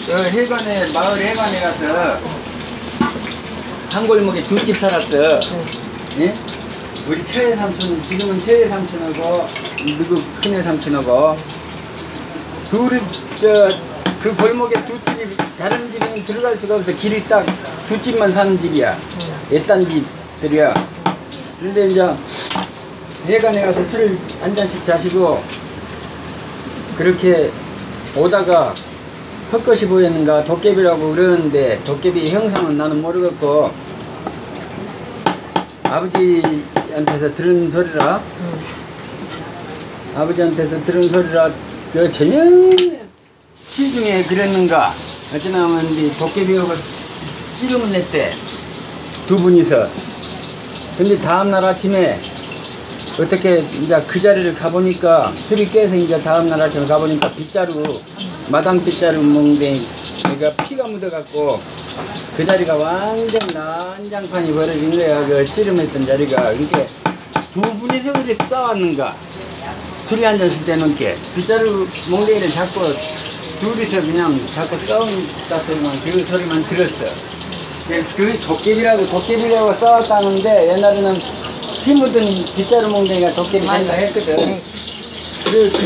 그 해관에, 마을 해관에 가서 한 골목에 두 집 살았어. 예? 우리 최애 삼촌, 지금은 최애 삼촌하고 누구 큰애 삼촌하고 둘이 그 골목에 두 집이 다른 집에는 들어갈 수가 없어. 길이 딱 두 집만 사는 집이야. 옛단 집들이야. 근데 이제 해관에 가서 술 한 잔씩 자시고 그렇게 오다가 헛것이 보였는가 도깨비라고 그러는데 도깨비 형상은 나는 모르겠고 아버지한테서 들은 소리라 아버지한테서 들은 소리라 그 저녁 시중에 그랬는가 어쩌나 하면 도깨비하고 씨름을 냈대 두 분이서. 근데 다음날 아침에 어떻게 이제 그 자리를 가보니까 술이 깨서 이제 다음날 아침에 가보니까 빗자루 마당 빗자루 몽댕이 그러니까 피가 묻어갖고 그 자리가 완전 난장판이 벌어진 거야. 그 씨름했던 자리가. 그러니까 두 분이서 그리 싸웠는가 술이 한 잔씩 때넘게 빗자루 몽댕이를 잡고 둘이서 그냥 자꾸 싸운다 소리만 그 소리만 들었어. 그 도깨비라고 싸웠다는데 옛날에는 피 묻은 빗자루 몽댕이가 도깨비 생각했거든. 그